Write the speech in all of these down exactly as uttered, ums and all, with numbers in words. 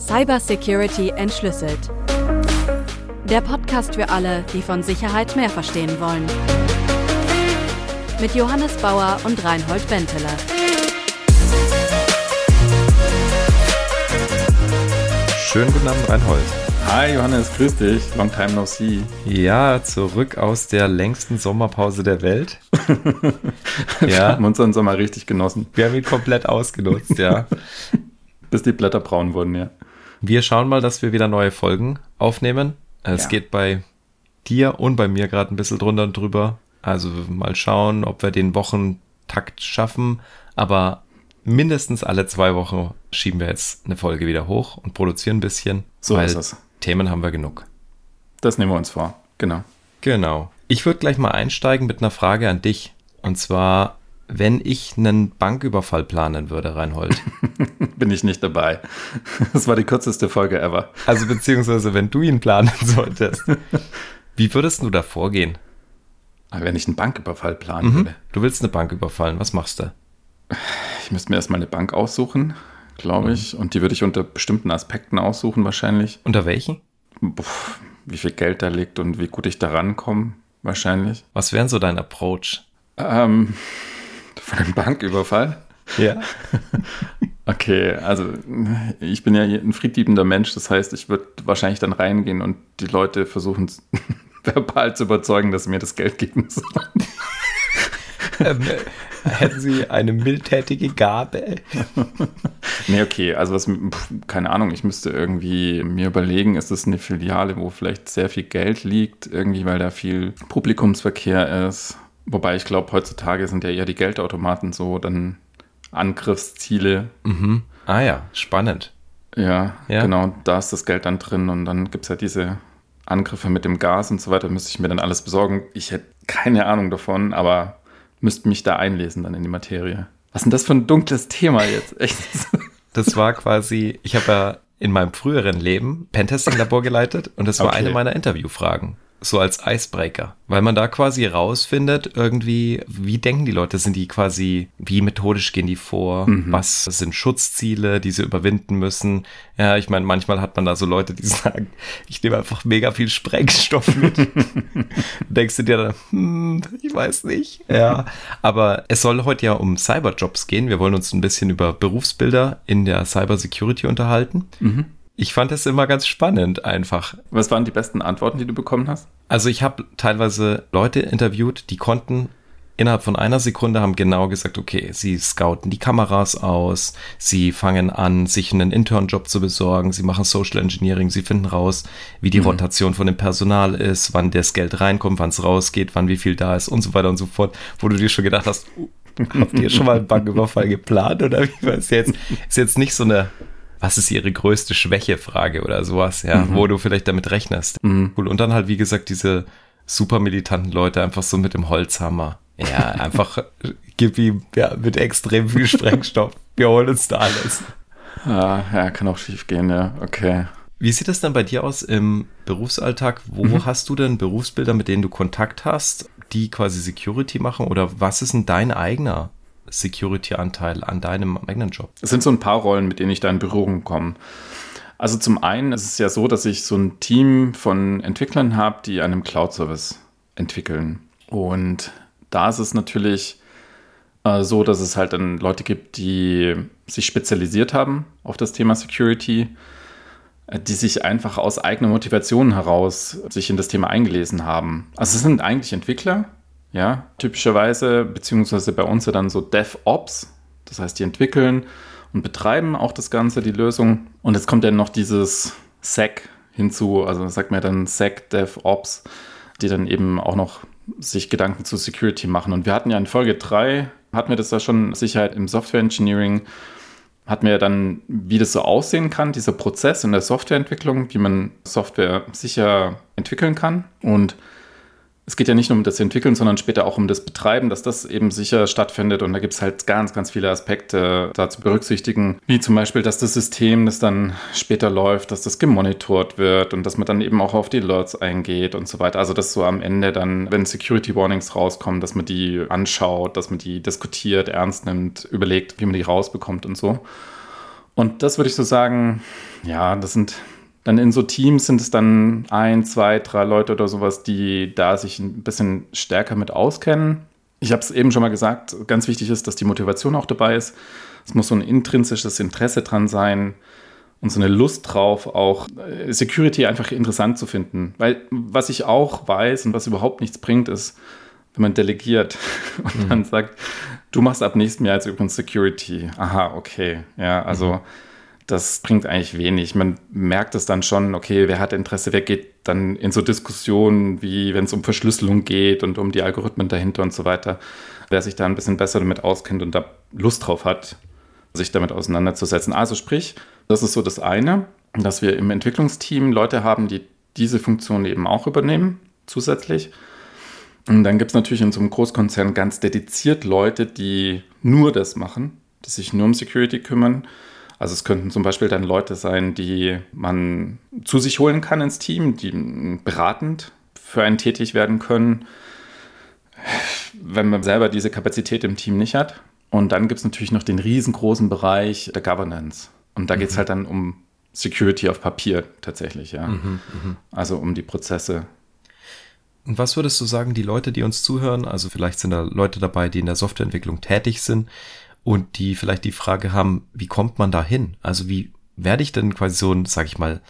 Cybersecurity entschlüsselt. Der Podcast für alle, die von Sicherheit mehr verstehen wollen. Mit Johannes Bauer und Reinhold Benteler. Schönen guten Abend, Reinhold. Hi Johannes, grüß dich. Long time no see. Ja, zurück aus der längsten Sommerpause der Welt. Wir Ja, haben unseren Sommer richtig genossen, wir haben ihn komplett ausgenutzt, ja. bis die Blätter braun wurden, ja. Wir schauen mal, dass wir wieder neue Folgen aufnehmen. Es Ja. geht bei dir und bei mir gerade ein bisschen drunter und drüber. Also mal schauen, ob wir den Wochentakt schaffen. Aber mindestens alle zwei Wochen schieben wir jetzt eine Folge wieder hoch und produzieren ein bisschen. So weil ist es. Themen haben wir genug. Das nehmen wir uns vor, genau. Genau. Ich würde gleich mal einsteigen mit einer Frage an dich. Und zwar, wenn ich einen Banküberfall planen würde, Reinhold. Bin ich nicht dabei. Das war die kürzeste Folge ever. Also beziehungsweise, wenn du ihn planen solltest. Wie würdest du da vorgehen? Aber wenn ich einen Banküberfall planen Mhm. würde, Du willst eine Bank überfallen, was machst du? ich müsste mir erstmal eine Bank aussuchen, glaube ich. Und die würde ich unter bestimmten Aspekten aussuchen wahrscheinlich. Unter welchen? Puh, wie viel Geld da liegt und wie gut ich da rankomme, wahrscheinlich. Was wären so dein Approach? Ähm, von einem Banküberfall? Ja. Okay, also ich bin ja ein friedliebender Mensch, das heißt, ich würde wahrscheinlich dann reingehen und die Leute versuchen, verbal zu überzeugen, dass sie mir das Geld geben sollen. ähm, hätten sie eine mildtätige Gabe? Nee, okay, also was, pf, keine Ahnung, ich müsste irgendwie mir überlegen, ist das eine Filiale, wo vielleicht sehr viel Geld liegt, irgendwie, weil da viel Publikumsverkehr ist. Wobei ich glaube, heutzutage sind ja eher die Geldautomaten so dann Angriffsziele. Mhm. Ah ja, spannend. Ja, Ja. genau, da ist das Geld dann drin und dann gibt es ja diese Angriffe mit dem Gas und so weiter, müsste ich mir dann alles besorgen. Ich hätte keine Ahnung davon, aber müsste mich da einlesen dann in die Materie. Was ist denn das für ein dunkles Thema jetzt? Echt? Das war quasi, ich habe ja in meinem früheren Leben Pentesting-Labor geleitet und das war Okay. eine meiner Interviewfragen. So als Icebreaker. Weil man da quasi rausfindet, irgendwie, wie denken die Leute? Sind die quasi, wie methodisch gehen die vor? Mhm. Was sind Schutzziele, die sie überwinden müssen? Ja, ich meine, manchmal hat man da so Leute, die sagen, ich nehme einfach mega viel Sprengstoff mit. Denkst du dir dann, hm, ich weiß nicht. Ja, aber es soll heute ja um Cyberjobs gehen. Wir wollen uns ein bisschen über Berufsbilder in der Cybersecurity unterhalten. Mhm. Ich fand das immer ganz spannend einfach. Was waren die besten Antworten, die du bekommen hast? Also ich habe teilweise Leute interviewt, die konnten innerhalb von einer Sekunde haben genau gesagt, okay, sie scouten die Kameras aus, sie fangen an, sich einen Internjob zu besorgen, sie machen Social Engineering, sie finden raus, wie die Mhm. Rotation von dem Personal ist, wann das Geld reinkommt, wann es rausgeht, wann wie viel da ist und so weiter und so fort, wo du dir schon gedacht hast, uh, habt ihr schon mal einen Banküberfall geplant oder wie war es jetzt? Ist jetzt nicht so eine was ist ihre größte Schwäche-Frage oder sowas, ja, Mhm. wo du vielleicht damit rechnest. Mhm. Cool. Und dann halt, wie gesagt, diese super militanten Leute einfach so mit dem Holzhammer. Ja, einfach gib ihm ja, mit extrem viel Sprengstoff. Wir holen uns da alles. Ah, ja, kann auch schief gehen, ja, okay. Wie sieht das dann bei dir aus im Berufsalltag? Wo Mhm. hast du denn Berufsbilder, mit denen du Kontakt hast, die quasi Security machen? Oder was ist denn dein eigener Security-Anteil an deinem eigenen Job? Es sind so ein paar Rollen, mit denen ich da in Berührung komme. Also zum einen ist es ja so, dass ich so ein Team von Entwicklern habe, die einen Cloud-Service entwickeln. Und da ist es natürlich äh, so, dass es halt dann Leute gibt, die sich spezialisiert haben auf das Thema Security, äh, die sich einfach aus eigener Motivation heraus sich in das Thema eingelesen haben. Also es sind eigentlich Entwickler, ja, typischerweise, beziehungsweise bei uns ja dann so DevOps, das heißt, die entwickeln und betreiben auch das Ganze, die Lösung. Und jetzt kommt ja noch dieses Sec hinzu, also das sagt man ja dann Sec, DevOps, die dann eben auch noch sich Gedanken zu Security machen. Und wir hatten ja in Folge drei, hatten wir das ja schon, Sicherheit im Software Engineering, hatten wir ja dann, wie das so aussehen kann, dieser Prozess in der Softwareentwicklung, wie man Software sicher entwickeln kann. Und es geht ja nicht nur um das Entwickeln, sondern später auch um das Betreiben, dass das eben sicher stattfindet. Und da gibt es halt ganz, ganz viele Aspekte da zu berücksichtigen, wie zum Beispiel, dass das System, das dann später läuft, dass das gemonitort wird und dass man dann eben auch auf die Alerts eingeht und so weiter. Also dass so am Ende dann, wenn Security Warnings rauskommen, dass man die anschaut, dass man die diskutiert, ernst nimmt, überlegt, wie man die rausbekommt und so. Und das würde ich so sagen, ja, das sind dann in so Teams sind es dann ein, zwei, drei Leute oder sowas, die da sich ein bisschen stärker mit auskennen. Ich habe es eben schon mal gesagt, ganz wichtig ist, dass die Motivation auch dabei ist. Es muss so ein intrinsisches Interesse dran sein und so eine Lust drauf, auch Security einfach interessant zu finden. Weil was ich auch weiß und was überhaupt nichts bringt, ist, wenn man delegiert und mhm. dann sagt, du machst ab nächstem Jahr jetzt übrigens Security. Aha, okay. Ja, also mhm. das bringt eigentlich wenig. Man merkt es dann schon, okay, wer hat Interesse, wer geht dann in so Diskussionen, wie wenn es um Verschlüsselung geht und um die Algorithmen dahinter und so weiter. Wer sich da ein bisschen besser damit auskennt und da Lust drauf hat, sich damit auseinanderzusetzen. Also sprich, das ist so das eine, dass wir im Entwicklungsteam Leute haben, die diese Funktion eben auch übernehmen, zusätzlich. Und dann gibt es natürlich in so einem Großkonzern ganz dediziert Leute, die nur das machen, die sich nur um Security kümmern. Also es könnten zum Beispiel dann Leute sein, die man zu sich holen kann ins Team, die beratend für einen tätig werden können, wenn man selber diese Kapazität im Team nicht hat. Und dann gibt es natürlich noch den riesengroßen Bereich der Governance. Und da mhm. geht es halt dann um Security auf Papier tatsächlich, ja. Mhm, mh. Also um die Prozesse. Und was würdest du sagen, die Leute, die uns zuhören, also vielleicht sind da Leute dabei, die in der Softwareentwicklung tätig sind und die vielleicht die Frage haben, wie kommt man da hin? Also wie werde ich denn quasi so ein, sag ich mal,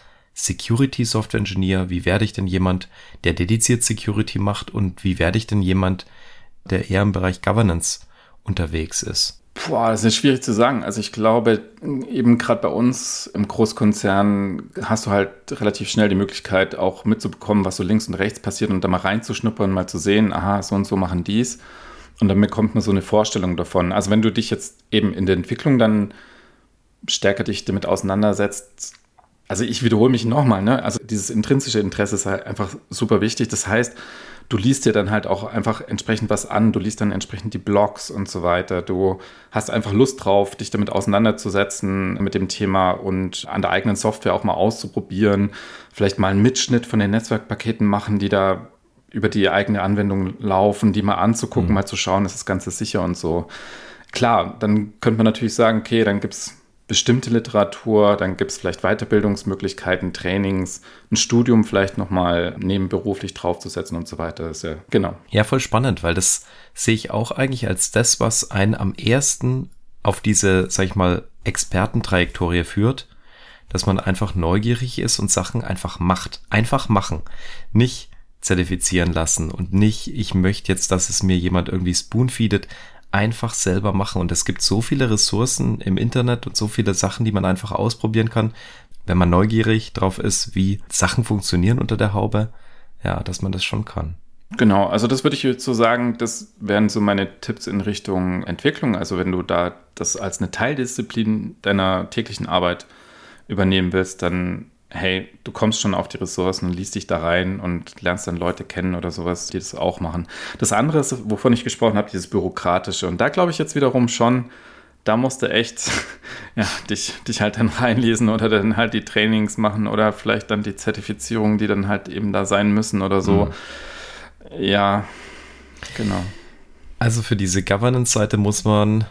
Security-Software-Engineer? Wie werde ich denn jemand, der dediziert Security macht? Und wie werde ich denn jemand, der eher im Bereich Governance unterwegs ist? Boah, das ist schwierig zu sagen. Also ich glaube, eben gerade bei uns im Großkonzern hast du halt relativ schnell die Möglichkeit, auch mitzubekommen, was so links und rechts passiert und da mal reinzuschnuppern, mal zu sehen, aha, so und so machen dies. Und dann bekommt man so eine Vorstellung davon. Also wenn du dich jetzt eben in der Entwicklung dann stärker dich damit auseinandersetzt, also ich wiederhole mich nochmal, ne? Also dieses intrinsische Interesse ist halt einfach super wichtig. Das heißt, du liest dir dann halt auch einfach entsprechend was an, du liest dann entsprechend die Blogs und so weiter. Du hast einfach Lust drauf, dich damit auseinanderzusetzen mit dem Thema und an der eigenen Software auch mal auszuprobieren. Vielleicht mal einen Mitschnitt von den Netzwerkpaketen machen, die da über die eigene Anwendung laufen, die mal anzugucken, mhm. mal zu schauen, ist das Ganze sicher und so. Klar, dann könnte man natürlich sagen, okay, dann gibt es bestimmte Literatur, dann gibt es vielleicht Weiterbildungsmöglichkeiten, Trainings, ein Studium vielleicht nochmal nebenberuflich draufzusetzen und so weiter. Das ist ja, genau. Ja, voll spannend, weil das sehe ich auch eigentlich als das, was einen am ersten auf diese, sag ich mal, Expertentrajektorie führt, dass man einfach neugierig ist und Sachen einfach macht. Einfach machen. Nicht zertifizieren lassen und nicht, ich möchte jetzt, dass es mir jemand irgendwie spoonfeedet, einfach selber machen. Und es gibt so viele Ressourcen im Internet und so viele Sachen, die man einfach ausprobieren kann, wenn man neugierig drauf ist, wie Sachen funktionieren unter der Haube, ja, dass man das schon kann. Genau, also das würde ich jetzt so sagen, das wären so meine Tipps in Richtung Entwicklung. Also wenn du da das als eine Teildisziplin deiner täglichen Arbeit übernehmen willst, dann hey, du kommst schon auf die Ressourcen und liest dich da rein und lernst dann Leute kennen oder sowas, die das auch machen. Das andere ist, wovon ich gesprochen habe, dieses Bürokratische. Und da glaube ich jetzt wiederum schon, da musst du echt ja, dich, dich halt dann reinlesen oder dann halt die Trainings machen oder vielleicht dann die Zertifizierungen, die dann halt eben da sein müssen oder so. Mhm. Ja, genau. Also für diese Governance-Seite muss man,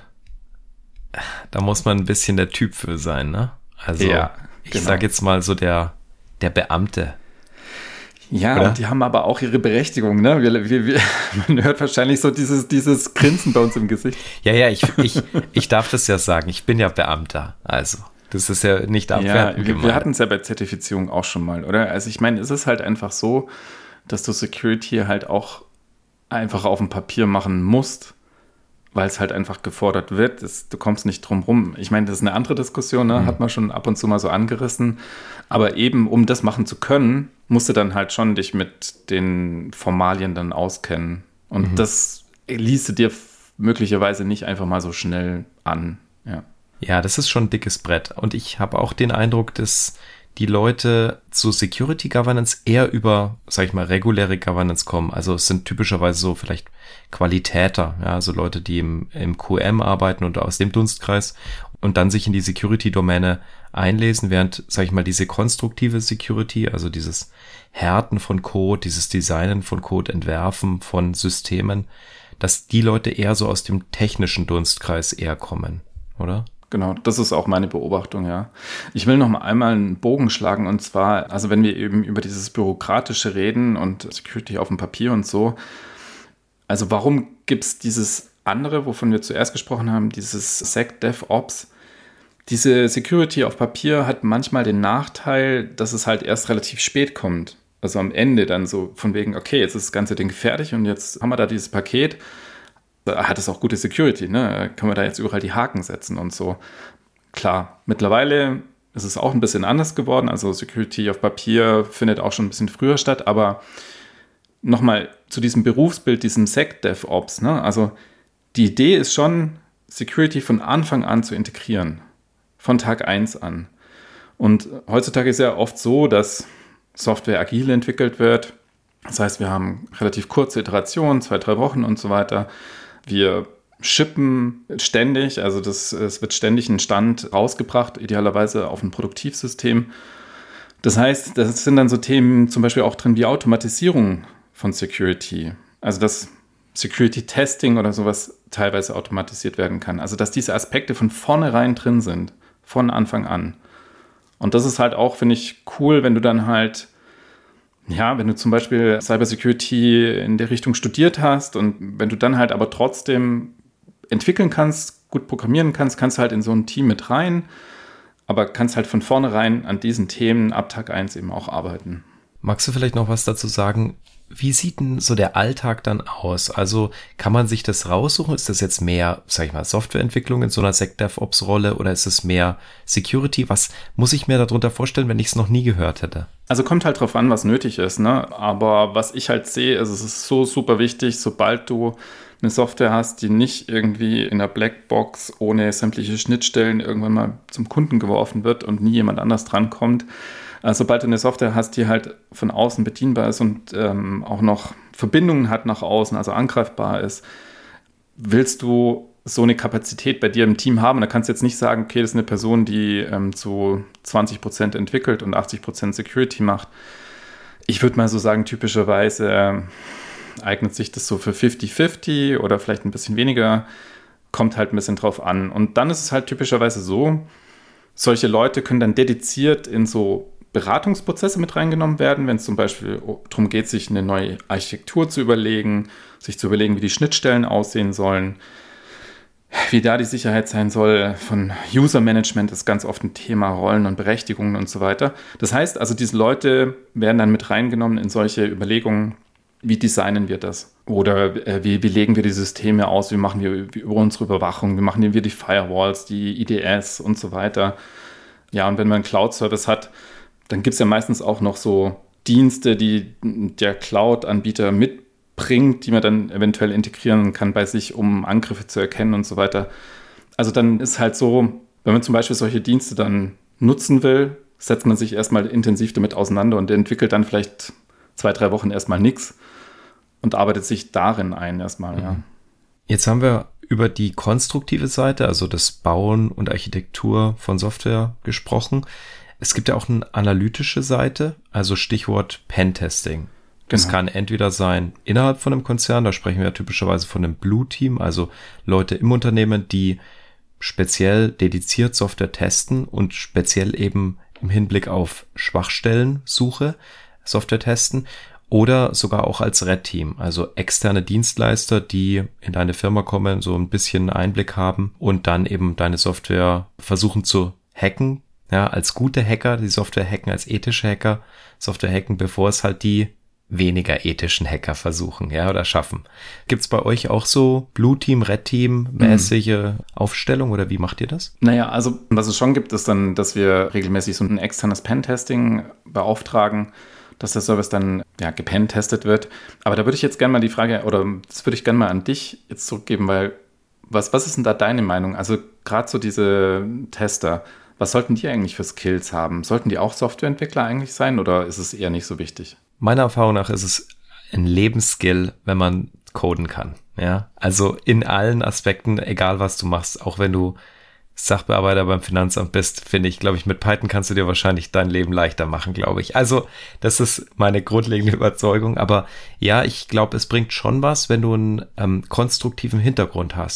da muss man ein bisschen der Typ für sein, ne? Also ja. Ich genau. sage jetzt mal so der, der Beamte. Ja, oder? Und die haben aber auch ihre Berechtigung, ne? Wir, wir, wir, man hört wahrscheinlich so dieses, dieses Grinsen bei uns im Gesicht. Ja, ja, ich, ich, ich darf das ja sagen. Ich bin ja Beamter. Also, das ist ja nicht abwertend gemeint. Ja, wir, wir hatten es ja bei Zertifizierung auch schon mal, oder? Also, ich meine, es ist halt einfach so, dass du Security halt auch einfach auf dem Papier machen musst, weil es halt einfach gefordert wird. Das, du kommst nicht drum rum. Ich meine, das ist eine andere Diskussion, ne? Mhm. Hat man schon ab und zu mal so angerissen. Aber eben, um das machen zu können, musst du dann halt schon dich mit den Formalien dann auskennen. Und mhm. das liest du dir möglicherweise nicht einfach mal so schnell an. Ja, ja, das ist schon ein dickes Brett. Und ich habe auch den Eindruck, dass die Leute zu Security Governance eher über, sag ich mal, reguläre Governance kommen. Also es sind typischerweise so vielleicht Qualitäter, ja, also Leute, die im, im Q M arbeiten und aus dem Dunstkreis und dann sich in die Security-Domäne einlesen, während, sag ich mal, diese konstruktive Security, also dieses Härten von Code, dieses Designen von Code, Entwerfen von Systemen, dass die Leute eher so aus dem technischen Dunstkreis eher kommen, oder? Genau, das ist auch meine Beobachtung, ja. Ich will noch mal einmal einen Bogen schlagen und zwar, also wenn wir eben über dieses Bürokratische reden und Security auf dem Papier und so, also warum gibt es dieses andere, wovon wir zuerst gesprochen haben, dieses SecDevOps? Diese Security auf Papier hat manchmal den Nachteil, dass es halt erst relativ spät kommt. Also am Ende dann so von wegen, okay, jetzt ist das ganze Ding fertig und jetzt haben wir da dieses Paket. Da hat es auch gute Security, ne? Kann man da jetzt überall die Haken setzen und so. Klar, mittlerweile ist es auch ein bisschen anders geworden. Also Security auf Papier findet auch schon ein bisschen früher statt. Aber nochmal zu diesem Berufsbild, diesem SecDevOps, ne? Also die Idee ist schon, Security von Anfang an zu integrieren. Von Tag eins an. Und heutzutage ist ja oft so, dass Software agil entwickelt wird. Das heißt, wir haben relativ kurze Iterationen, zwei, drei Wochen und so weiter. Wir shippen ständig, also das, es wird ständig ein Stand rausgebracht, idealerweise auf ein Produktivsystem. Das heißt, das sind dann so Themen zum Beispiel auch drin wie Automatisierung von Security. Also dass Security-Testing oder sowas teilweise automatisiert werden kann. Also dass diese Aspekte von vornherein drin sind, von Anfang an. Und das ist halt auch, finde ich, cool, wenn du dann halt, ja, wenn du zum Beispiel Cybersecurity in der Richtung studiert hast und wenn du dann halt aber trotzdem entwickeln kannst, gut programmieren kannst, kannst du halt in so ein Team mit rein, aber kannst halt von vornherein an diesen Themen ab Tag eins eben auch arbeiten. Magst du vielleicht noch was dazu sagen? Wie sieht denn so der Alltag dann aus? Also kann man sich das raussuchen? Ist das jetzt mehr, sag ich mal, Softwareentwicklung in so einer SecDevOps-Rolle oder ist es mehr Security? Was muss ich mir darunter vorstellen, wenn ich es noch nie gehört hätte? Also kommt halt drauf an, was nötig ist, ne? Aber was ich halt sehe, ist, es ist so super wichtig, sobald du eine Software hast, die nicht irgendwie in der Blackbox ohne sämtliche Schnittstellen irgendwann mal zum Kunden geworfen wird und nie jemand anders drankommt. Also sobald du eine Software hast, die halt von außen bedienbar ist und ähm, auch noch Verbindungen hat nach außen, also angreifbar ist, willst du so eine Kapazität bei dir im Team haben. Und da kannst du jetzt nicht sagen, okay, das ist eine Person, die ähm, zu zwanzig Prozent entwickelt und achtzig Prozent Security macht. Ich würde mal so sagen, typischerweise äh, eignet sich das so für fünfzig fünfzig oder vielleicht ein bisschen weniger, kommt halt ein bisschen drauf an. Und dann ist es halt typischerweise so, solche Leute können dann dediziert in so Beratungsprozesse mit reingenommen werden, wenn es zum Beispiel darum geht, sich eine neue Architektur zu überlegen, sich zu überlegen, wie die Schnittstellen aussehen sollen, wie da die Sicherheit sein soll. Von User-Management ist ganz oft ein Thema, Rollen und Berechtigungen und so weiter. Das heißt also, diese Leute werden dann mit reingenommen in solche Überlegungen, wie designen wir das? Oder äh, wie, wie legen wir die Systeme aus? Wie machen wir wie, über unsere Überwachung? Wie machen wir die Firewalls, die I D S und so weiter? Ja, und wenn man einen Cloud-Service hat, dann gibt es ja meistens auch noch so Dienste, die der Cloud-Anbieter mitbringt, die man dann eventuell integrieren kann bei sich, um Angriffe zu erkennen und so weiter. Also dann ist halt so, wenn man zum Beispiel solche Dienste dann nutzen will, setzt man sich erstmal intensiv damit auseinander und entwickelt dann vielleicht zwei, drei Wochen erstmal nichts und arbeitet sich darin ein erstmal, ja. Jetzt haben wir über die konstruktive Seite, also das Bauen und Architektur von Software gesprochen. Es gibt ja auch eine analytische Seite, also Stichwort Pentesting. Das genau. kann entweder sein innerhalb von einem Konzern, da sprechen wir ja typischerweise von einem Blue Team, also Leute im Unternehmen, die speziell dediziert Software testen und speziell eben im Hinblick auf Schwachstellensuche Software testen. Oder sogar auch als Red Team, also externe Dienstleister, die in deine Firma kommen, so ein bisschen Einblick haben und dann eben deine Software versuchen zu hacken. Ja, als gute Hacker, die Software hacken, als ethische Hacker, Software hacken, bevor es halt die weniger ethischen Hacker versuchen, ja, oder schaffen. Gibt's bei euch auch so Blue Team, Red Team mäßige mhm. Aufstellung oder wie macht ihr das? Naja, also was es schon gibt, ist dann, dass wir regelmäßig so ein externes Pentesting beauftragen, dass der Service dann ja, gepentestet wird. Aber da würde ich jetzt gerne mal die Frage, oder das würde ich gerne mal an dich jetzt zurückgeben, weil was, was ist denn da deine Meinung? Also gerade so diese Tester, was sollten die eigentlich für Skills haben? Sollten die auch Softwareentwickler eigentlich sein oder ist es eher nicht so wichtig? Meiner Erfahrung nach ist es ein Lebensskill, wenn man coden kann. Ja, also in allen Aspekten, egal was du machst, auch wenn du Sachbearbeiter beim Finanzamt bist, finde ich, glaube ich, mit Python kannst du dir wahrscheinlich dein Leben leichter machen, glaube ich. Also das ist meine grundlegende Überzeugung. Aber ja, ich glaube, es bringt schon was, wenn du einen ähm, konstruktiven Hintergrund hast,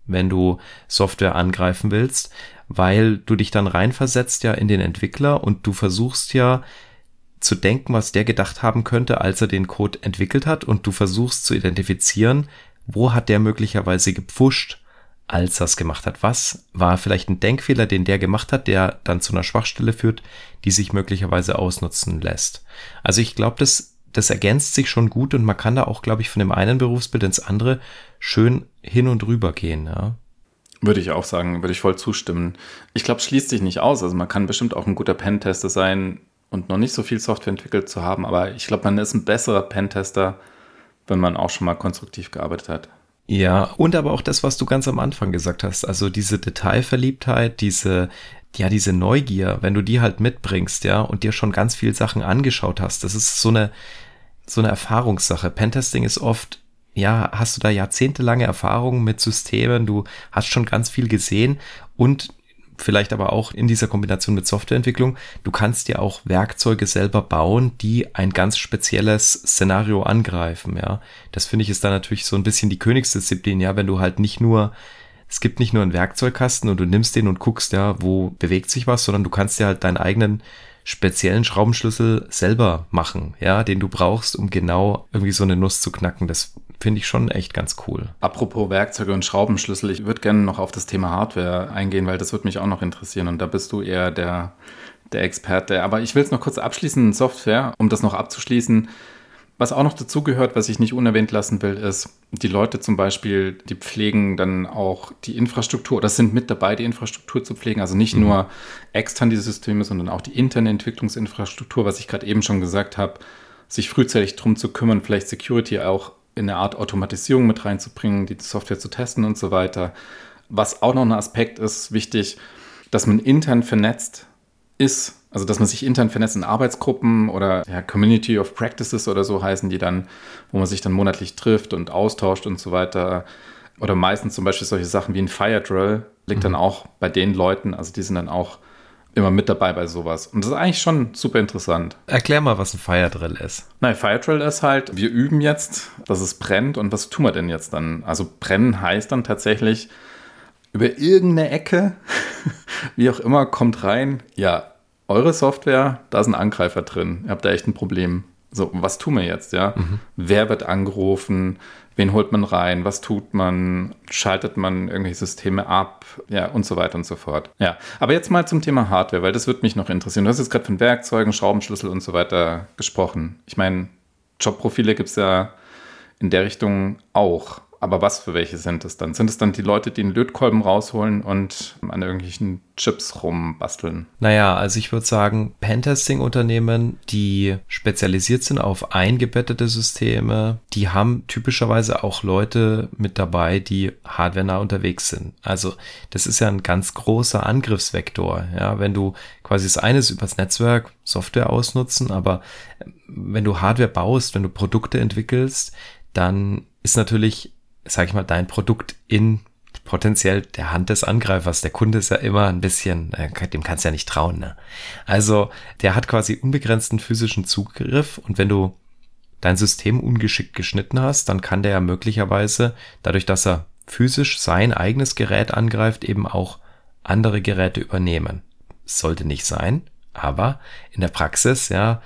wenn du Software angreifen willst, weil du dich dann reinversetzt ja in den Entwickler und du versuchst ja zu denken, was der gedacht haben könnte, als er den Code entwickelt hat, und du versuchst zu identifizieren, wo hat der möglicherweise gepfuscht, als er es gemacht hat. Was war vielleicht ein Denkfehler, den der gemacht hat, der dann zu einer Schwachstelle führt, die sich möglicherweise ausnutzen lässt. Also ich glaube, das, das ergänzt sich schon gut und man kann da auch, glaube ich, von dem einen Berufsbild ins andere schön hin und rüber gehen. Ja. Würde ich auch sagen, würde ich voll zustimmen. Ich glaube, es schließt sich nicht aus. Also man kann bestimmt auch ein guter Pentester sein und noch nicht so viel Software entwickelt zu haben, aber ich glaube, man ist ein besserer Pentester, wenn man auch schon mal konstruktiv gearbeitet hat. Ja, und aber auch das, was du ganz am Anfang gesagt hast, also diese Detailverliebtheit, diese, ja, diese Neugier, wenn du die halt mitbringst, ja, und dir schon ganz viel Sachen angeschaut hast, das ist so eine, so eine Erfahrungssache. Pentesting ist oft, ja, hast du da jahrzehntelange Erfahrung mit Systemen, du hast schon ganz viel gesehen und vielleicht aber auch in dieser Kombination mit Softwareentwicklung, du kannst ja auch Werkzeuge selber bauen, die ein ganz spezielles Szenario angreifen, ja. Das finde ich ist dann natürlich so ein bisschen die Königsdisziplin, ja, wenn du halt nicht nur, es gibt nicht nur einen Werkzeugkasten und du nimmst den und guckst, ja, wo bewegt sich was, sondern du kannst ja halt deinen eigenen speziellen Schraubenschlüssel selber machen, ja, den du brauchst, um genau irgendwie so eine Nuss zu knacken. Das finde ich schon echt ganz cool. Apropos Werkzeuge und Schraubenschlüssel, ich würde gerne noch auf das Thema Hardware eingehen, weil das würde mich auch noch interessieren und da bist du eher der, der Experte. Aber ich will es noch kurz abschließen, Software, um das noch abzuschließen. Was auch noch dazugehört, was ich nicht unerwähnt lassen will, ist, die Leute zum Beispiel, die pflegen dann auch die Infrastruktur oder sind mit dabei, die Infrastruktur zu pflegen. Also nicht mhm. nur extern die Systeme, sondern auch die interne Entwicklungsinfrastruktur, was ich gerade eben schon gesagt habe, sich frühzeitig drum zu kümmern, vielleicht Security auch in eine Art Automatisierung mit reinzubringen, die Software zu testen und so weiter. Was auch noch ein Aspekt ist, wichtig, dass man intern vernetzt ist, also dass man sich intern vernetzt in Arbeitsgruppen oder ja, Community of Practices oder so heißen die dann, wo man sich dann monatlich trifft und austauscht und so weiter. Oder meistens zum Beispiel solche Sachen wie ein Fire Drill liegt mhm. dann auch bei den Leuten, also die sind dann auch immer mit dabei bei sowas. Und das ist eigentlich schon super interessant. Erklär mal, was ein Fire Drill ist. Nein, Fire Drill ist halt, wir üben jetzt, dass es brennt und was tun wir denn jetzt dann? Also brennen heißt dann tatsächlich, über irgendeine Ecke, wie auch immer, kommt rein, ja, eure Software, da ist ein Angreifer drin, ihr habt da echt ein Problem. So, was tun wir jetzt, ja? Mhm. Wer wird angerufen? Wen holt man rein? Was tut man? Schaltet man irgendwelche Systeme ab? Ja, und so weiter und so fort. Ja, aber jetzt mal zum Thema Hardware, weil das würde mich noch interessieren. Du hast jetzt gerade von Werkzeugen, Schraubenschlüssel und so weiter gesprochen. Ich meine, Jobprofile gibt es ja in der Richtung auch. Aber was für welche sind es dann? Sind es dann die Leute, die einen Lötkolben rausholen und an irgendwelchen Chips rumbasteln? Naja, also ich würde sagen, Pentesting-Unternehmen, die spezialisiert sind auf eingebettete Systeme, die haben typischerweise auch Leute mit dabei, die hardwarenah unterwegs sind. Also das ist ja ein ganz großer Angriffsvektor. Ja, wenn du quasi das eine ist übers Netzwerk Software ausnutzen, aber wenn du Hardware baust, wenn du Produkte entwickelst, dann ist natürlich, sag ich mal, dein Produkt in potenziell der Hand des Angreifers. Der Kunde ist ja immer ein bisschen, dem kannst du ja nicht trauen, ne? Also der hat quasi unbegrenzten physischen Zugriff und wenn du dein System ungeschickt geschnitten hast, dann kann der ja möglicherweise, dadurch, dass er physisch sein eigenes Gerät angreift, eben auch andere Geräte übernehmen. Sollte nicht sein, aber in der Praxis, ja,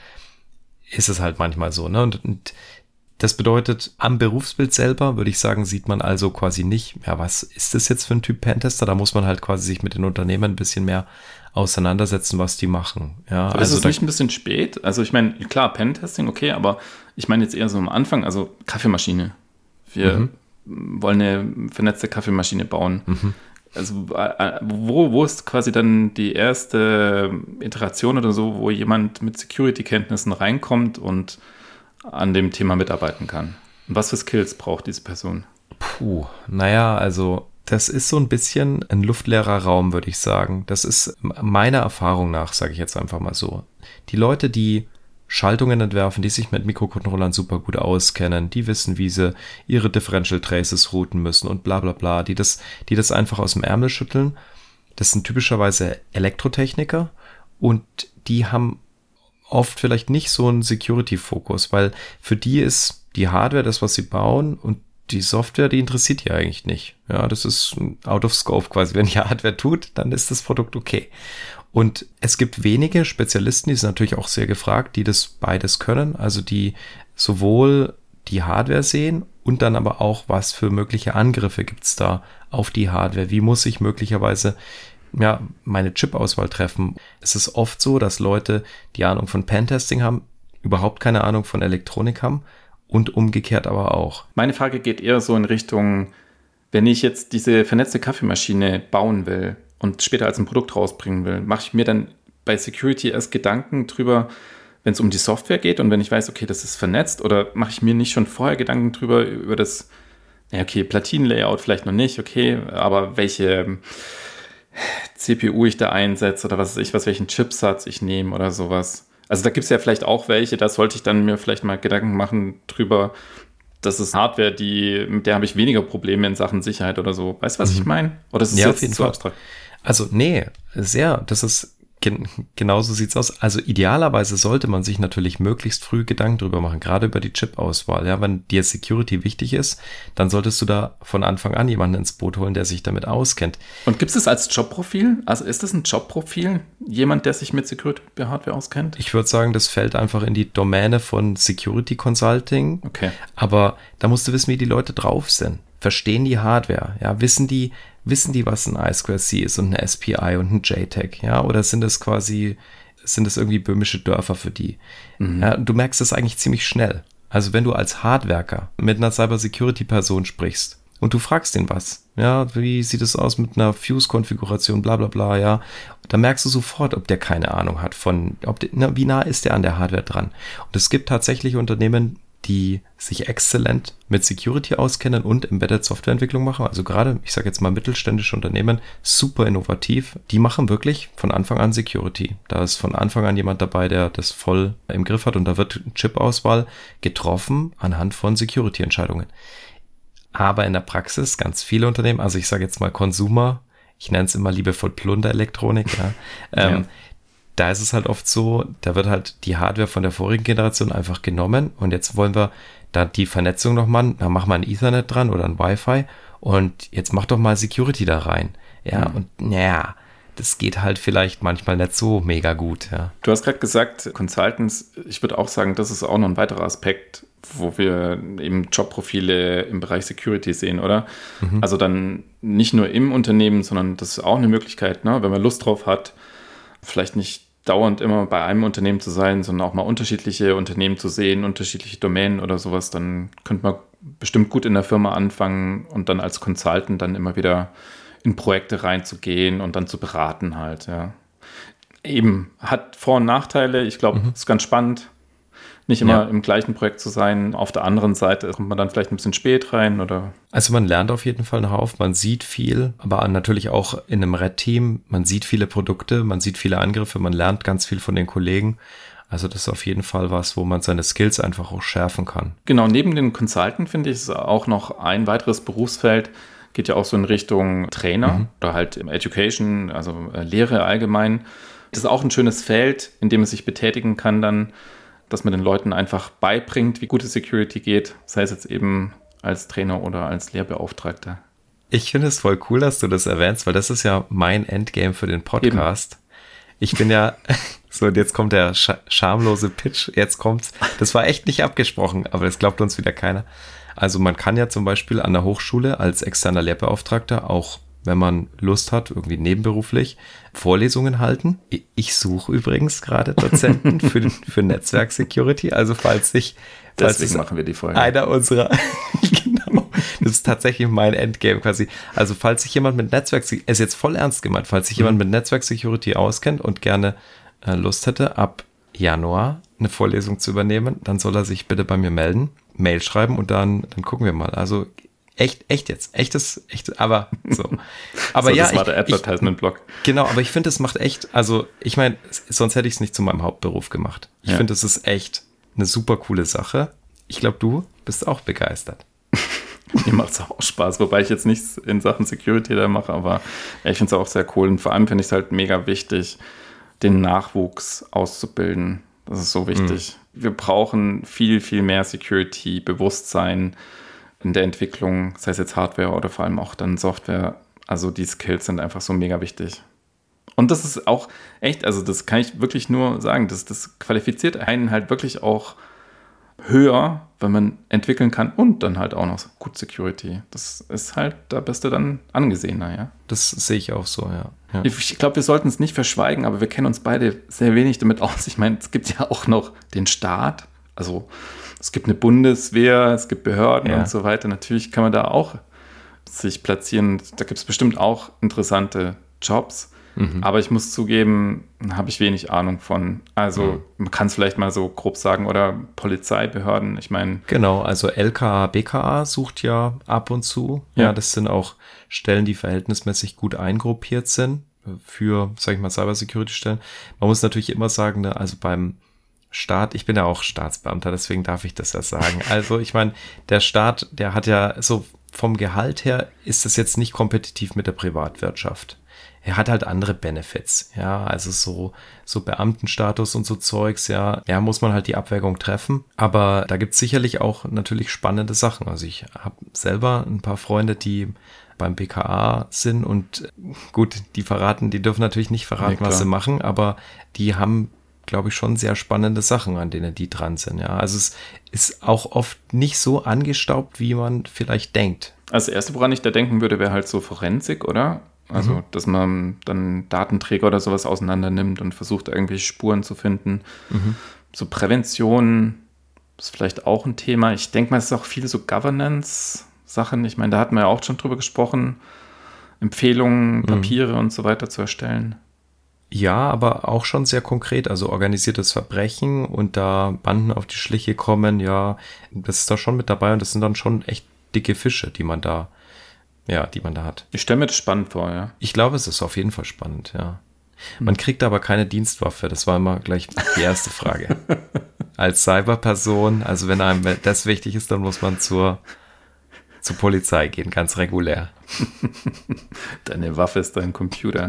ist es halt manchmal so, ne? Und, und das bedeutet, am Berufsbild selber, würde ich sagen, sieht man also quasi nicht, ja, was ist das jetzt für ein Typ Pentester? Da muss man halt quasi sich mit den Unternehmen ein bisschen mehr auseinandersetzen, was die machen. Ja, aber also ist es nicht ein bisschen spät? Also ich meine, klar, Pentesting, okay, aber ich meine jetzt eher so am Anfang, also Kaffeemaschine. Wir mhm. wollen eine vernetzte Kaffeemaschine bauen. Mhm. Also wo, wo ist quasi dann die erste Iteration oder so, wo jemand mit Security-Kenntnissen reinkommt und an dem Thema mitarbeiten kann? Und was für Skills braucht diese Person? Puh, naja, also das ist so ein bisschen ein luftleerer Raum, würde ich sagen. Das ist meiner Erfahrung nach, sage ich jetzt einfach mal so. Die Leute, die Schaltungen entwerfen, die sich mit Mikrocontrollern super gut auskennen, die wissen, wie sie ihre Differential Traces routen müssen und bla bla bla, die das, die das einfach aus dem Ärmel schütteln, das sind typischerweise Elektrotechniker und die haben oft vielleicht nicht so einen Security-Fokus, weil für die ist die Hardware das, was sie bauen und die Software, die interessiert die eigentlich nicht. Ja, das ist out of scope quasi. Wenn die Hardware tut, dann ist das Produkt okay. Und es gibt wenige Spezialisten, die sind natürlich auch sehr gefragt, die das beides können. Also die sowohl die Hardware sehen und dann aber auch, was für mögliche Angriffe gibt es da auf die Hardware. Wie muss ich möglicherweise ja, meine Chip-Auswahl treffen? Es ist oft so, dass Leute, die Ahnung von Pentesting haben, überhaupt keine Ahnung von Elektronik haben. Und umgekehrt aber auch. Meine Frage geht eher so in Richtung, wenn ich jetzt diese vernetzte Kaffeemaschine bauen will und später als ein Produkt rausbringen will, mache ich mir dann bei Security erst Gedanken drüber, wenn es um die Software geht und wenn ich weiß, okay, das ist vernetzt, oder mache ich mir nicht schon vorher Gedanken drüber, über das, ja okay, Platinenlayout vielleicht noch nicht, okay, aber welche C P U ich da einsetze oder was weiß ich, was welchen Chipsatz ich nehme oder sowas. Also da gibt es ja vielleicht auch welche, da sollte ich dann mir vielleicht mal Gedanken machen drüber, das ist Hardware, die, mit der habe ich weniger Probleme in Sachen Sicherheit oder so. Weißt du, was mhm. ich meine? Oder ist es ja, jetzt auf jeden zu Fall abstrakt? Also nee, sehr, das ist gen- genauso sieht's aus. Also idealerweise sollte man sich natürlich möglichst früh Gedanken drüber machen, gerade über die Chip-Auswahl. Ja, wenn dir Security wichtig ist, dann solltest du da von Anfang an jemanden ins Boot holen, der sich damit auskennt. Und gibt es das als Jobprofil? Also ist das ein Jobprofil? Jemand, der sich mit Security-Hardware auskennt? Ich würde sagen, das fällt einfach in die Domäne von Security Consulting. Okay. Aber da musst du wissen, wie die Leute drauf sind. Verstehen die Hardware? Ja, wissen die, wissen die, was ein I zwei C ist und ein S P I und ein J TAG? Ja, oder sind das quasi, sind das irgendwie böhmische Dörfer für die? Mhm. Ja, du merkst es eigentlich ziemlich schnell. Also wenn du als Hardwerker mit einer Cybersecurity-Person sprichst und du fragst den was, ja, wie sieht es aus mit einer Fuse-Konfiguration, bla bla bla, ja, da merkst du sofort, ob der keine Ahnung hat von, ob der, na, wie nah ist der an der Hardware dran. Und es gibt tatsächlich Unternehmen, die sich exzellent mit Security auskennen und Embedded Softwareentwicklung machen. Also gerade, ich sage jetzt mal mittelständische Unternehmen, super innovativ. Die machen wirklich von Anfang an Security. Da ist von Anfang an jemand dabei, der das voll im Griff hat und da wird Chip-Auswahl getroffen anhand von Security-Entscheidungen. Aber in der Praxis ganz viele Unternehmen, also ich sage jetzt mal Consumer, ich nenne es immer liebevoll Plunderelektronik, ja, ähm, ja. Da ist es halt oft so, da wird halt die Hardware von der vorigen Generation einfach genommen und jetzt wollen wir da die Vernetzung noch machen, da machen wir ein Ethernet dran oder ein Wi-Fi und jetzt mach doch mal Security da rein. Ja, mhm. und naja, das geht halt vielleicht manchmal nicht so mega gut. Ja. Du hast gerade gesagt, Consultants, ich würde auch sagen, das ist auch noch ein weiterer Aspekt, wo wir eben Jobprofile im Bereich Security sehen, oder? Mhm. Also dann nicht nur im Unternehmen, sondern das ist auch eine Möglichkeit, ne? Wenn man Lust drauf hat, vielleicht nicht dauernd immer bei einem Unternehmen zu sein, sondern auch mal unterschiedliche Unternehmen zu sehen, unterschiedliche Domänen oder sowas, dann könnte man bestimmt gut in der Firma anfangen und dann als Consultant dann immer wieder in Projekte reinzugehen und dann zu beraten halt, ja. Eben, hat Vor- und Nachteile, ich glaube, es mhm. ist ganz spannend, nicht immer ja. im gleichen Projekt zu sein. Auf der anderen Seite kommt man dann vielleicht ein bisschen spät rein, oder? Also man lernt auf jeden Fall einen Haufen, man sieht viel, aber natürlich auch in einem Red-Team, man sieht viele Produkte, man sieht viele Angriffe, man lernt ganz viel von den Kollegen. Also das ist auf jeden Fall was, wo man seine Skills einfach auch schärfen kann. Genau, neben dem Consultant finde ich es auch noch ein weiteres Berufsfeld, geht ja auch so in Richtung Trainer mhm. oder halt Education, also Lehre allgemein. Das ist auch ein schönes Feld, in dem es sich betätigen kann dann, dass man den Leuten einfach beibringt, wie gute Security geht, sei es jetzt eben als Trainer oder als Lehrbeauftragter. Ich finde es voll cool, dass du das erwähnst, weil das ist ja mein Endgame für den Podcast. Eben. Ich bin ja, so und jetzt kommt der sch- schamlose Pitch, jetzt kommt's. Das war echt nicht abgesprochen, aber das glaubt uns wieder keiner. Also man kann ja zum Beispiel an der Hochschule als externer Lehrbeauftragter auch, wenn man Lust hat, irgendwie nebenberuflich Vorlesungen halten. Ich suche übrigens gerade Dozenten für, für Netzwerk-Security. Also falls sich falls Deswegen machen wir die Folge. Einer unserer, genau, das ist tatsächlich mein Endgame quasi. Also falls sich jemand mit Netzwerk, ist jetzt voll ernst gemeint, falls sich mhm. jemand mit Netzwerk-Security auskennt und gerne äh, Lust hätte, ab Januar eine Vorlesung zu übernehmen, dann soll er sich bitte bei mir melden, Mail schreiben und dann, dann gucken wir mal. Also Echt, echt jetzt. Echtes, echt, aber so. Aber so, ja. Das war der Advertisement-Blog. Genau, aber ich finde, es macht echt, also ich meine, sonst hätte ich es nicht zu meinem Hauptberuf gemacht. Ich ja. finde, es ist echt eine super coole Sache. Ich glaube, du bist auch begeistert. Mir macht es auch Spaß, wobei ich jetzt nichts in Sachen Security da mache, aber ja, ich finde es auch sehr cool. Und vor allem finde ich es halt mega wichtig, den Nachwuchs auszubilden. Das ist so wichtig. Mhm. Wir brauchen viel, viel mehr Security-Bewusstsein. in der Entwicklung, sei es jetzt Hardware oder vor allem auch dann Software. Also die Skills sind einfach so mega wichtig. Und das ist auch echt, also das kann ich wirklich nur sagen, das, das qualifiziert einen halt wirklich auch höher, wenn man entwickeln kann und dann halt auch noch gut Security. Das ist halt, da bist du dann angesehener, ja. Das sehe ich auch so, ja. ja. Ich glaube, wir sollten es nicht verschweigen, aber wir kennen uns beide sehr wenig damit aus. Ich meine, es gibt ja auch noch den Staat, also es gibt eine Bundeswehr, es gibt Behörden ja. und so weiter. Natürlich kann man da auch sich platzieren. Da gibt es bestimmt auch interessante Jobs. Mhm. Aber ich muss zugeben, habe ich wenig Ahnung von. Also mhm. man kann es vielleicht mal so grob sagen. Oder Polizeibehörden, ich meine. Genau, also L K A, B K A sucht ja ab und zu. Ja. ja, das sind auch Stellen, die verhältnismäßig gut eingruppiert sind für, sag ich mal, Cybersecurity-Stellen. Man muss natürlich immer sagen, ne, also beim Staat, ich bin ja auch Staatsbeamter, deswegen darf ich das ja sagen. Also ich meine, der Staat, der hat ja so vom Gehalt her, ist das jetzt nicht kompetitiv mit der Privatwirtschaft. Er hat halt andere Benefits, ja, also so, so Beamtenstatus und so Zeugs, ja, ja, muss man halt die Abwägung treffen, aber da gibt es sicherlich auch natürlich spannende Sachen. Also ich habe selber ein paar Freunde, die beim B K A sind und gut, die verraten, die dürfen natürlich nicht verraten, ja, was sie machen, aber die haben, glaube ich, schon sehr spannende Sachen, an denen die dran sind, ja, also es ist auch oft nicht so angestaubt, wie man vielleicht denkt. Also das Erste, woran ich da denken würde, wäre halt so Forensik, oder? Also, mhm. dass man dann Datenträger oder sowas auseinander nimmt und versucht, irgendwelche Spuren zu finden. Mhm. So Prävention ist vielleicht auch ein Thema. Ich denke mal, es ist auch viel so Governance-Sachen. Ich meine, da hatten wir ja auch schon drüber gesprochen. Empfehlungen, Papiere mhm. und so weiter zu erstellen. Ja, aber auch schon sehr konkret. Also organisiertes Verbrechen und da Banden auf die Schliche kommen, ja, das ist da schon mit dabei und das sind dann schon echt dicke Fische, die man da Ja, die man da hat. Ich stelle mir das spannend vor, ja. Ich glaube, es ist auf jeden Fall spannend, ja. Man kriegt aber keine Dienstwaffe, das war immer gleich die erste Frage. Als Cyberperson, also wenn einem das wichtig ist, dann muss man zur, zur Polizei gehen, ganz regulär. Deine Waffe ist dein Computer.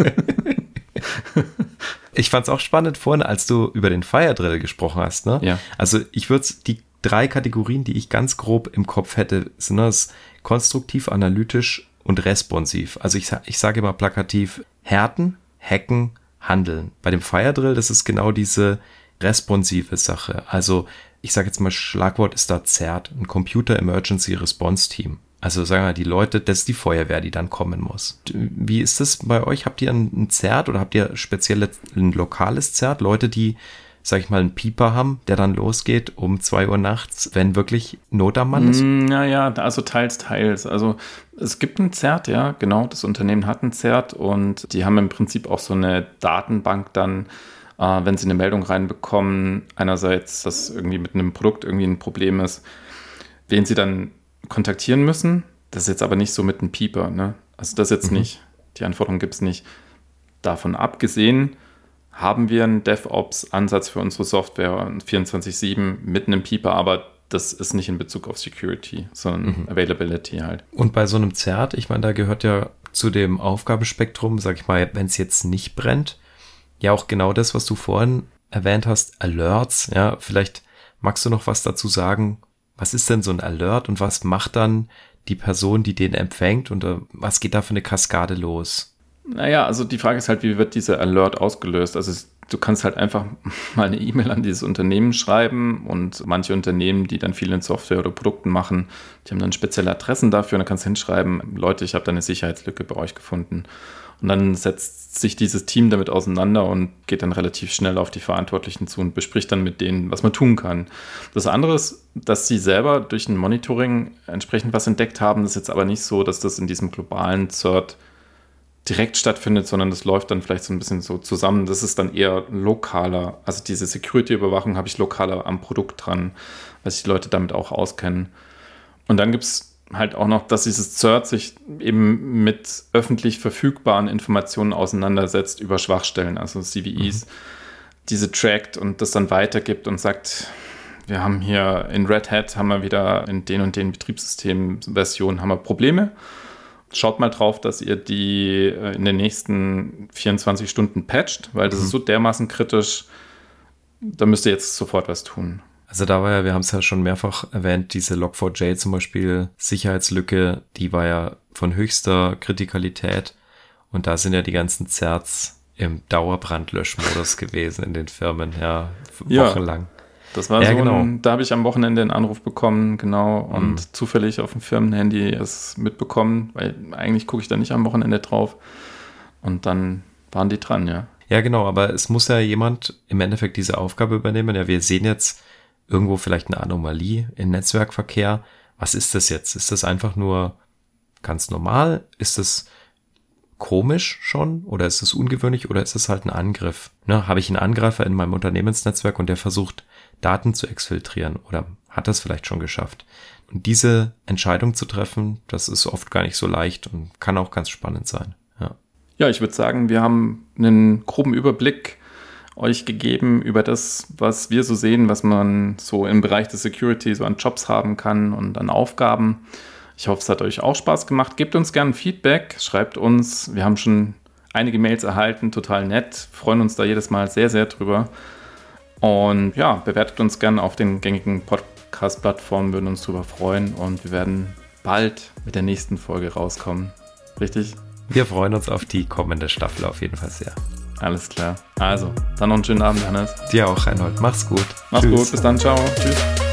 Ich fand es auch spannend vorhin, als du über den Fire Drill gesprochen hast, ne? Ja. Also ich würde die drei Kategorien, die ich ganz grob im Kopf hätte, sind das konstruktiv, analytisch und responsiv. Also ich, ich sage immer plakativ, härten, hacken, handeln. Bei dem Fire Drill, das ist genau diese responsive Sache. Also ich sage jetzt mal, Schlagwort ist da C E R T, ein Computer Emergency Response Team. Also sagen wir mal, die Leute, das ist die Feuerwehr, die dann kommen muss. Wie ist das bei euch? Habt ihr ein C E R T oder habt ihr speziell ein lokales C E R T? Leute, die, sag ich mal, einen Pieper haben, der dann losgeht um zwei Uhr nachts, wenn wirklich Not am Mann ist? Naja, also teils, teils. Also es gibt ein C E R T, ja, genau. Das Unternehmen hat ein C E R T und die haben im Prinzip auch so eine Datenbank dann, äh, wenn sie eine Meldung reinbekommen, einerseits, dass irgendwie mit einem Produkt irgendwie ein Problem ist, wen sie dann kontaktieren müssen. Das ist jetzt aber nicht so mit einem Pieper, ne? Also das jetzt mhm. nicht. Die Anforderung gibt es nicht. Davon abgesehen haben wir einen DevOps-Ansatz für unsere Software vierundzwanzig sieben mit einem Pieper, aber das ist nicht in Bezug auf Security, sondern mhm. Availability halt. Und bei so einem C E R T, ich meine, da gehört ja zu dem Aufgabenspektrum, sag ich mal, wenn es jetzt nicht brennt, ja auch genau das, was du vorhin erwähnt hast, Alerts, ja, vielleicht magst du noch was dazu sagen, was ist denn so ein Alert und was macht dann die Person, die den empfängt und uh, was geht da für eine Kaskade los? Naja, also die Frage ist halt, wie wird dieser Alert ausgelöst? Also es, du kannst halt einfach mal eine E-Mail an dieses Unternehmen schreiben und manche Unternehmen, die dann viel in Software oder Produkten machen, die haben dann spezielle Adressen dafür und dann kannst du hinschreiben, Leute, ich habe da eine Sicherheitslücke bei euch gefunden. Und dann setzt sich dieses Team damit auseinander und geht dann relativ schnell auf die Verantwortlichen zu und bespricht dann mit denen, was man tun kann. Das andere ist, dass sie selber durch ein Monitoring entsprechend was entdeckt haben. Das ist jetzt aber nicht so, dass das in diesem globalen C E R T direkt stattfindet, sondern das läuft dann vielleicht so ein bisschen so zusammen. Das ist dann eher lokaler. Also diese Security-Überwachung habe ich lokaler am Produkt dran, weil sich die Leute damit auch auskennen. Und dann gibt es halt auch noch, dass dieses C E R T sich eben mit öffentlich verfügbaren Informationen auseinandersetzt über Schwachstellen, also C V Es, mhm. diese trackt und das dann weitergibt und sagt, wir haben hier in Red Hat, haben wir wieder in den und den Betriebssystemversionen haben wir Probleme. Schaut mal drauf, dass ihr die in den nächsten vierundzwanzig Stunden patcht, weil das mhm. ist so dermaßen kritisch, da müsst ihr jetzt sofort was tun. Also da war ja, wir haben es ja schon mehrfach erwähnt, diese Log four j zum Beispiel, Sicherheitslücke, die war ja von höchster Kritikalität und da sind ja die ganzen Zerts im Dauerbrandlöschmodus gewesen in den Firmen, ja, wochenlang. Ja, das war ja, so genau. ein, da habe ich am Wochenende einen Anruf bekommen, genau, und mhm. zufällig auf dem Firmenhandy es mitbekommen, weil eigentlich gucke ich da nicht am Wochenende drauf und dann waren die dran, ja. Ja, genau, aber es muss ja jemand im Endeffekt diese Aufgabe übernehmen. Ja, wir sehen jetzt irgendwo vielleicht eine Anomalie im Netzwerkverkehr. Was ist das jetzt? Ist das einfach nur ganz normal? Ist das komisch schon? Oder ist es ungewöhnlich? Oder ist es halt ein Angriff? Ne, habe ich einen Angreifer in meinem Unternehmensnetzwerk und der versucht, Daten zu exfiltrieren? Oder hat das vielleicht schon geschafft? Und diese Entscheidung zu treffen, das ist oft gar nicht so leicht und kann auch ganz spannend sein. Ja, ja, ich würde sagen, wir haben einen groben Überblick euch gegeben über das, was wir so sehen, was man so im Bereich der Security so an Jobs haben kann und an Aufgaben. Ich hoffe, es hat euch auch Spaß gemacht. Gebt uns gerne Feedback, schreibt uns. Wir haben schon einige Mails erhalten, total nett. Freuen uns da jedes Mal sehr, sehr drüber. Und ja, bewertet uns gerne auf den gängigen Podcast-Plattformen, würden uns drüber freuen. Und wir werden bald mit der nächsten Folge rauskommen. Richtig? Wir freuen uns auf die kommende Staffel auf jeden Fall sehr. Alles klar. Also, dann noch einen schönen Abend, Hannes. Dir auch, Reinhold. Mach's gut. Mach's Tschüss. gut. Bis dann. Ciao. Tschüss.